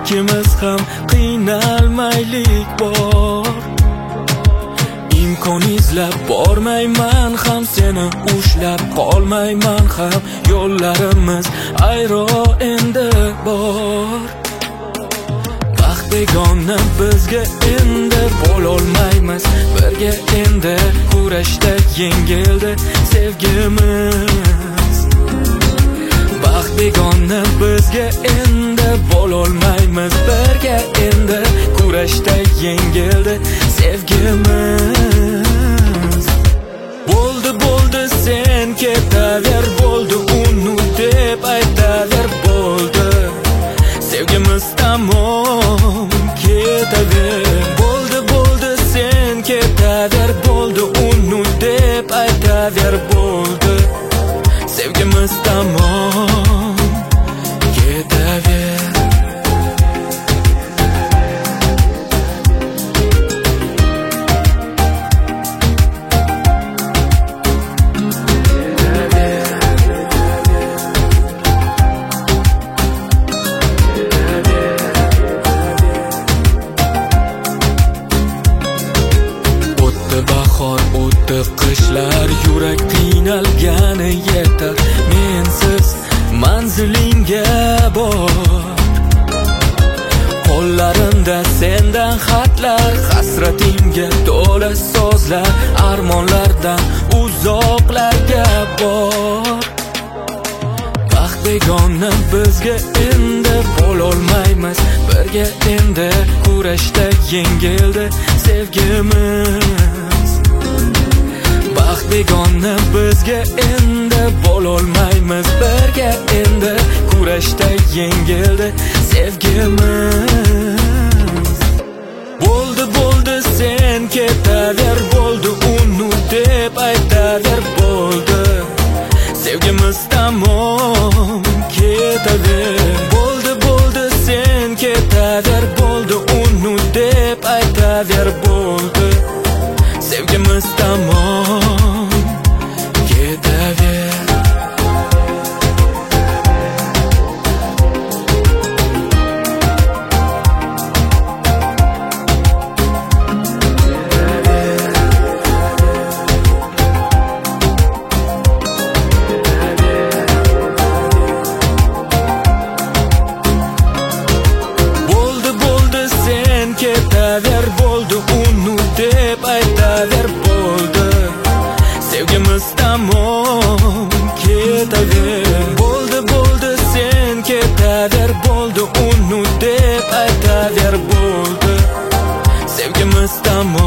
ikkimiz ham qiynalmaylik bor. Imkon izlab bormayman ham, seni ushlab qolmayman ham. Yo'llarimiz ayro endi bor. Baxt begona bizga endi, bo'lolmaymiz birga endi. Kurashda yengildi sevgimiz. Baxt begona bizga endi, bo'lolmaymiz birga endi. Kurashda yengildi sevgimiz. Bo'ldi bo'ldi sen ketaver, bo'ldi unut deb aytaver, bo'ldi sevgimiz tamom ketaver. Bo'ldi bo'ldi sen ketaver, bo'ldi unut deb aytaver, bo'ldi sevgimiz tamom ketaver. Bahor o'tdi, qishlar, yurak qiynalgani yetar. Mensiz manzilingga bor. Qo'llarimda sendan xatlar, hasratingga to'la so'zlar. Armonlardan uzoqlarga bor. Baxt begona bizga endi, bo'lolmaymiz birga endi. Kurashda yengildi sevgimiz. Baxt begona bizga endi, bo'lolmaymiz birga endi. Kurashda yengildi sevgimiz. Bo'ldi bo'ldi sen ketaver, bo'ldi unut deb aytaver, bo'ldi sevgimiz tamom ketaver. Bo'ldi bo'ldi sen ketaver, bo'ldi unut deb aytaver, bo'ldi sevgimiz tamom ketaver. Ketaver, bo'ldi unut deb aytaver, bo'ldi sevgimiz tamom ketaver. Bo'ldi bo'ldi sen ketaver, bo'ldi unut deb aytaver, bo'ldi sevgimiz tamom